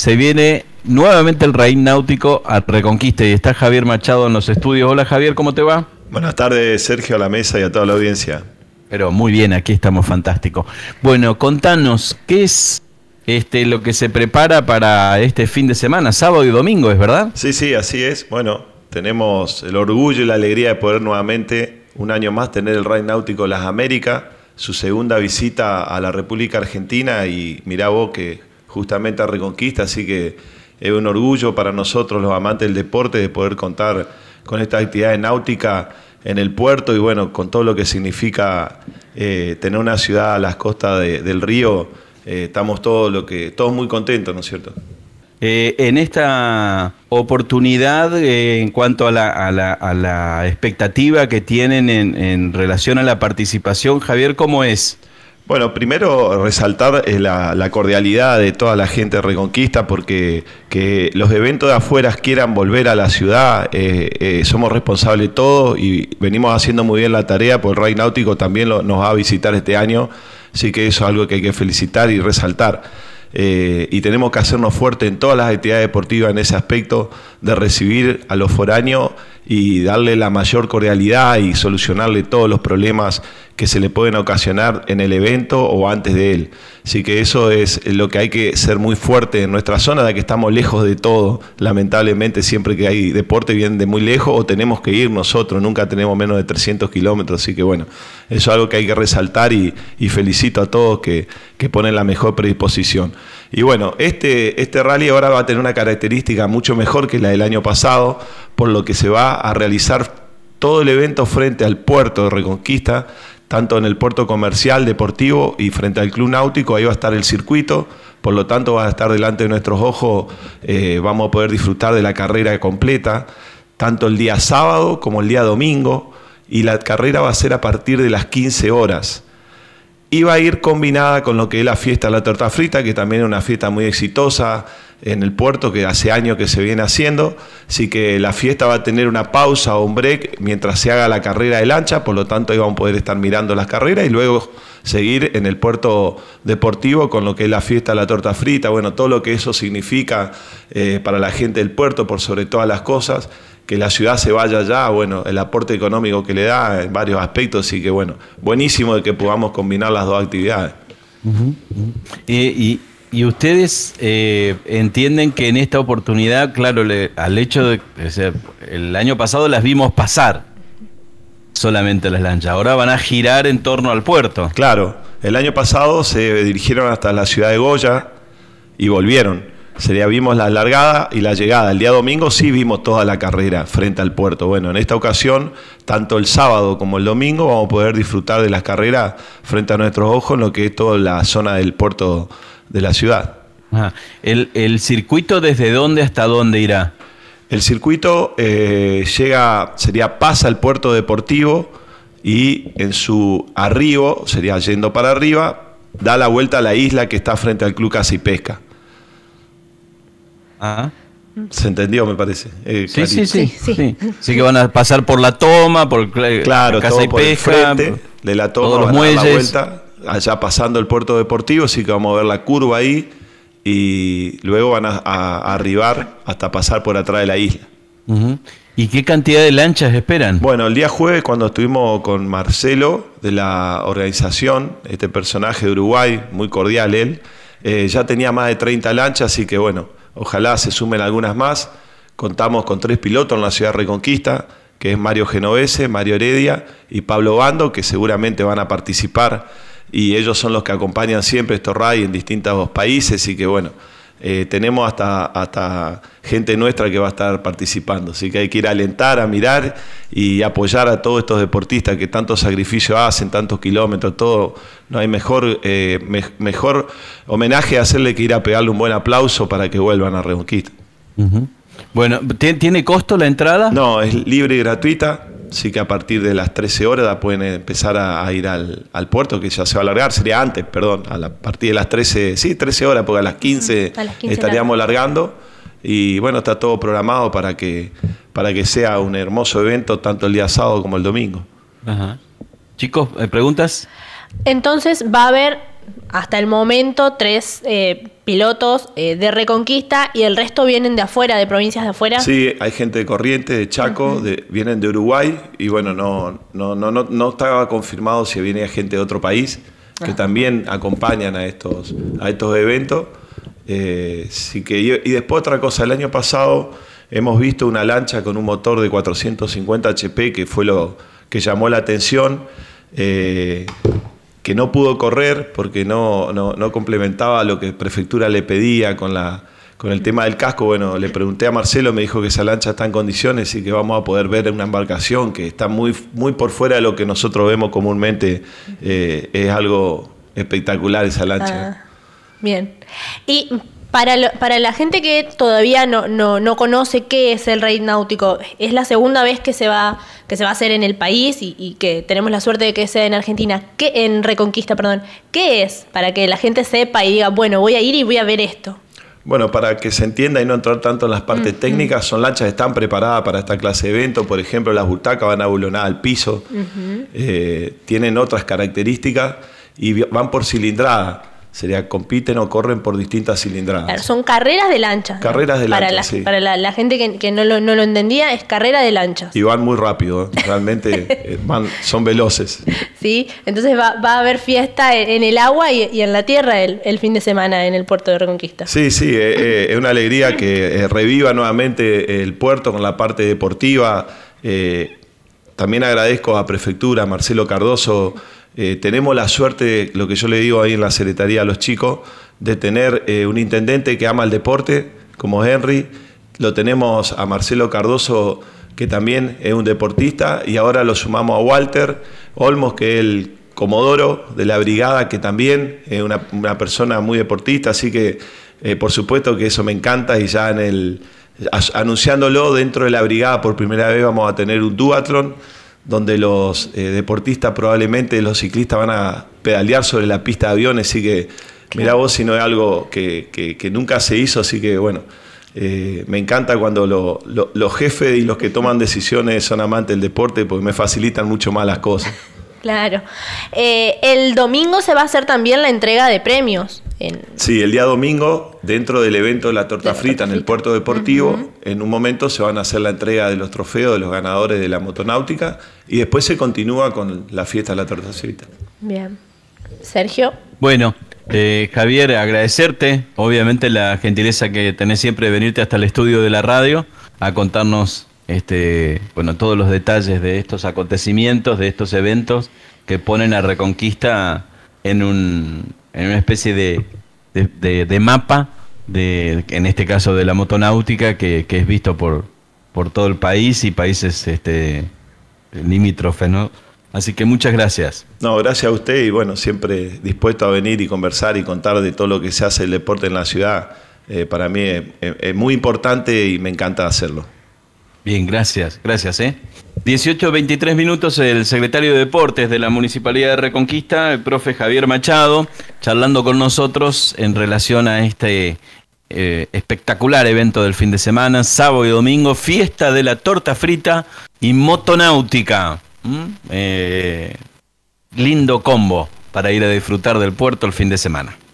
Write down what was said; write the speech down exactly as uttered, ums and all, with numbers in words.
se viene nuevamente el Rally Náutico a Reconquista y está Javier Machado en los estudios. Hola Javier, ¿cómo te va? Buenas tardes, Sergio, a la mesa y a toda la audiencia. Pero muy bien, aquí estamos, fantástico. Bueno, contanos, ¿qué es este lo que se prepara para este fin de semana? Sábado y domingo, ¿es verdad? Sí, sí, así es. Bueno, tenemos el orgullo y la alegría de poder nuevamente, un año más, tener el Rally Náutico Las Américas, su segunda visita a la República Argentina, y mirá vos que justamente a Reconquista, así que es un orgullo para nosotros los amantes del deporte de poder contar con esta actividad náutica en el puerto y bueno, con todo lo que significa eh, tener una ciudad a las costas de, del río. Eh, estamos todos, lo que, todos muy contentos, ¿no es cierto? Eh, en esta oportunidad, eh, en cuanto a la, a, la, a la expectativa que tienen en, en relación a la participación, Javier, ¿cómo es? Bueno, primero resaltar eh, la, la cordialidad de toda la gente de Reconquista, porque que los eventos de afuera quieran volver a la ciudad, eh, eh, somos responsables todos y venimos haciendo muy bien la tarea, porque el Rally Náutico también lo, nos va a visitar este año, así que eso es algo que hay que felicitar y resaltar. Eh, y tenemos que hacernos fuertes en todas las actividades deportivas en ese aspecto de recibir a los foráneos y darle la mayor cordialidad y solucionarle todos los problemas que se le pueden ocasionar en el evento o antes de él. Así que eso es lo que hay que ser muy fuerte en nuestra zona, de que estamos lejos de todo. Lamentablemente siempre que hay deporte vienen de muy lejos o tenemos que ir nosotros, nunca tenemos menos de trescientos kilómetros, así que bueno, eso es algo que hay que resaltar y, y felicito a todos que, que ponen la mejor predisposición. Y bueno, este, este rally ahora va a tener una característica mucho mejor que la del año pasado, por lo que se va a realizar todo el evento frente al puerto de Reconquista, tanto en el puerto comercial, deportivo y frente al club náutico. Ahí va a estar el circuito, por lo tanto va a estar delante de nuestros ojos, eh, vamos a poder disfrutar de la carrera completa, tanto el día sábado como el día domingo, y la carrera va a ser a partir de las quince horas. Y va a ir combinada con lo que es la fiesta de la torta frita, que también es una fiesta muy exitosa en el puerto, que hace años que se viene haciendo. Así que la fiesta va a tener una pausa o un break mientras se haga la carrera de lancha, por lo tanto ahí vamos a poder estar mirando las carreras y luego seguir en el puerto deportivo con lo que es la fiesta de la torta frita. Bueno, todo lo que eso significa eh, para la gente del puerto, por sobre todas las cosas, que la ciudad se vaya allá, bueno, el aporte económico que le da en varios aspectos, así que bueno, buenísimo de que podamos combinar las dos actividades. Uh-huh, uh-huh. Y, y, y ustedes eh, entienden que en esta oportunidad, claro, le, al hecho de, o sea, el año pasado las vimos pasar solamente las lanchas, ahora van a girar en torno al puerto. Claro, el año pasado se dirigieron hasta la ciudad de Goya y volvieron. Sería, vimos la largada y la llegada. El día domingo sí vimos toda la carrera frente al puerto. Bueno, en esta ocasión, tanto el sábado como el domingo, vamos a poder disfrutar de las carreras frente a nuestros ojos en lo que es toda la zona del puerto de la ciudad. Ajá. ¿El, el circuito desde dónde hasta dónde irá? El circuito eh, llega, sería pasa al puerto deportivo y en su arribo, sería yendo para arriba, da la vuelta a la isla que está frente al Club Caza y Pesca. Ah. Se entendió, me parece. Eh, sí, sí, sí, sí, sí. Así que van a pasar por la toma, por claro, Caza y por Pesca, el frente de la toma, todos los van muelles. A dar la vuelta, allá pasando el puerto deportivo, así que vamos a ver la curva ahí y luego van a, a, a arribar hasta pasar por atrás de la isla. Uh-huh. ¿Y qué cantidad de lanchas esperan? Bueno, el día jueves, cuando estuvimos con Marcelo de la organización, este personaje de Uruguay, muy cordial él, eh, ya tenía más de treinta lanchas, así que bueno, ojalá se sumen algunas más. Contamos con tres pilotos en la ciudad de Reconquista, que es Mario Genovese, Mario Heredia y Pablo Bando, que seguramente van a participar, y ellos son los que acompañan siempre estos rallies en distintos países, y que bueno, eh, tenemos hasta, hasta gente nuestra que va a estar participando, así que hay que ir a alentar, a mirar y apoyar a todos estos deportistas que tanto sacrificio hacen, tantos kilómetros, todo. No hay mejor, eh, me, mejor homenaje a hacerle que ir a pegarle un buen aplauso para que vuelvan a Reconquista. Uh-huh. Bueno, ¿tiene costo la entrada? No, es libre y gratuita, así que a partir de las trece horas pueden empezar a, a ir al, al puerto, que ya se va a alargar, sería antes, perdón, a, la, a partir de las trece, sí, trece horas, porque a las quince, a las quince estaríamos largando, y bueno, está todo programado para que, para que sea un hermoso evento, tanto el día sábado como el domingo. Ajá. Chicos, ¿preguntas? Entonces va a haber hasta el momento tres eh, pilotos eh, de Reconquista y el resto vienen de afuera, de provincias de afuera. Sí, hay gente de Corrientes, de Chaco, uh-huh. de, vienen de Uruguay y bueno, no, no, no, no, no estaba confirmado si viene gente de otro país que uh-huh. también acompañan a estos, a estos eventos. Eh, sí que, y, y después otra cosa, el año pasado hemos visto una lancha con un motor de cuatrocientos cincuenta H P que fue lo que llamó la atención. Eh, que no pudo correr porque no, no, no complementaba lo que Prefectura le pedía con, la, con el tema del casco. Bueno, le pregunté a Marcelo, me dijo que esa lancha está en condiciones y que vamos a poder ver una embarcación que está muy, muy por fuera de lo que nosotros vemos comúnmente. Eh, es algo espectacular esa lancha. Ah, bien. Y para, lo, para la gente que todavía no, no, no conoce qué es el raid náutico, es la segunda vez que se va, que se va a hacer en el país y, y que tenemos la suerte de que sea en Argentina, ¿qué, en Reconquista, perdón. ¿Qué es? Para que la gente sepa y diga, bueno, voy a ir y voy a ver esto. Bueno, para que se entienda y no entrar tanto en las partes uh-huh. técnicas, son lanchas que están preparadas para esta clase de evento. Por ejemplo, las butacas van abulonadas al piso, uh-huh. eh, tienen otras características y van por cilindrada. Sería, compiten o corren por distintas cilindradas. Claro, son carreras de lanchas. Carreras de para lanchas, la, sí. Para la, la gente que, que no, lo, no lo entendía, es carrera de lanchas. Y van muy rápido, ¿eh? Realmente van, son veloces. Sí, entonces va, va a haber fiesta en, en el agua y, y en la tierra el, el fin de semana en el puerto de Reconquista. Sí, sí, eh, eh, es una alegría que eh, reviva nuevamente el puerto con la parte deportiva. Eh, también agradezco a Prefectura, a Marcelo Cardoso. Eh, tenemos la suerte, lo que yo le digo ahí en la secretaría a los chicos, de tener eh, un intendente que ama el deporte, como Henry. Lo tenemos a Marcelo Cardoso, que también es un deportista, y ahora lo sumamos a Walter Olmos, que es el comodoro de la brigada, que también es una, una persona muy deportista, así que eh, por supuesto que eso me encanta, y ya en el anunciándolo dentro de la brigada por primera vez vamos a tener un duatlón, donde los eh, deportistas, probablemente los ciclistas, van a pedalear sobre la pista de aviones, así que claro. Mirá vos si no es algo que, que, que nunca se hizo, así que bueno, eh, me encanta cuando lo, lo, los jefes y los que toman decisiones son amantes del deporte, porque me facilitan mucho más las cosas. Claro. Eh, el domingo se va a hacer también la entrega de premios. En... Sí, el día domingo, dentro del evento de la torta, de la frita, torta frita en el puerto deportivo, uh-huh. en un momento se van a hacer la entrega de los trofeos de los ganadores de la motonáutica y después se continúa con la fiesta de la torta frita. Bien. Sergio. Bueno, eh, Javier, agradecerte, obviamente la gentileza que tenés siempre de venirte hasta el estudio de la radio a contarnos este, bueno, todos los detalles de estos acontecimientos, de estos eventos que ponen a Reconquista en un en una especie de, de, de, de mapa, de, en este caso de la motonáutica, que, que es visto por, por todo el país y países este, limítrofes, ¿no? Así que muchas gracias. No, gracias a usted y bueno, siempre dispuesto a venir y conversar y contar de todo lo que se hace el deporte en la ciudad. Eh, para mí es, es muy importante y me encanta hacerlo. Bien, gracias, gracias, ¿eh? dieciocho veintitrés minutos, el secretario de Deportes de la Municipalidad de Reconquista, el profe Javier Machado, charlando con nosotros en relación a este eh, espectacular evento del fin de semana, sábado y domingo, fiesta de la torta frita y motonáutica. ¿Mm? Eh, lindo combo para ir a disfrutar del puerto el fin de semana.